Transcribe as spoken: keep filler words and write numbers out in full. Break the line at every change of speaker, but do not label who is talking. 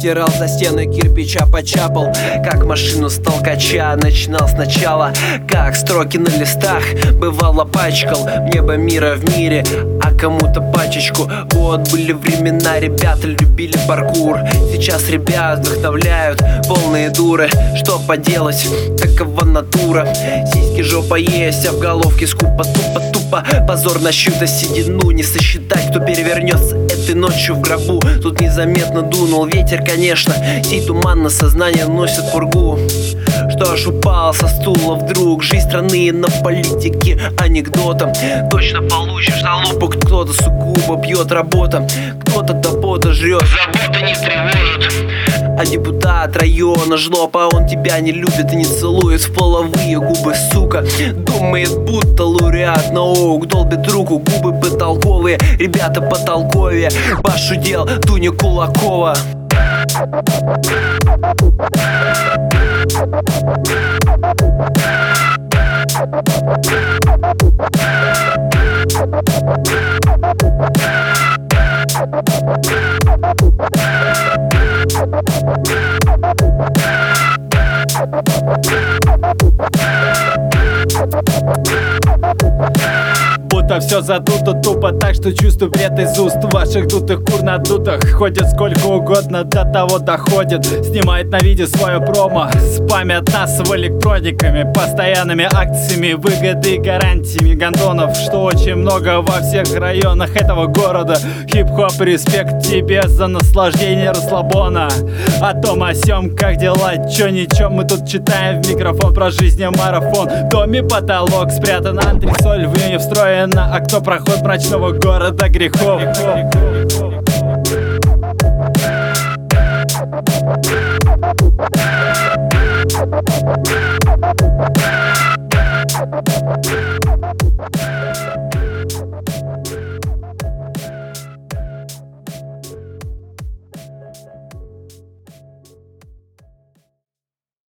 Вытирал за стены кирпича, почапал, как машину с толкача. Начинал сначала, как строки на листах. Бывало пачкал небо мира в мире, а кому-то пачечку. Вот были времена, ребята любили паркур. Сейчас ребят вдохновляют полные дуры. Что поделать, такова натура. Сиськи жопа есть, а в головке скупо. Тупо-тупо, позор на чью-то седину. Не сосчитать, кто перевернется этой ночью в гробу. Тут незаметно дунул ветер, конечно. Сей туман на сознание носит пургу. Что ж, упал со стула вдруг. Жизнь страны на политике анекдотом. Точно получишь на лупу. Кто-то сугубо пьет работа, кто-то до пота жрет. Забота не тревожит. А депутат района жлоб, а он тебя не любит и не целует в половые губы, сука. Думает, будто лауреат наук. Долбит руку, губы потолковые. Ребята потолковее. Пашу дел Дуня Кулакова.
Будто все задуто тупо, так что чувствую бред из уст ваших дутых кур надутых. Ходит сколько угодно, до того доходит. Снимает на видео свое промо, спамят нас в электрониками, постоянными акциями, выгоды и гарантиями гондонов, что очень много во всех районах этого города. Хип-хоп, респект тебе за наслаждение расслабона. О том, о сём, как дела, чё ничего, мы тут читаем в микрофон про жизнь марафон. В доме потолок спрятан, антресоль в нее встроена, а кто проход мрачного города грехов.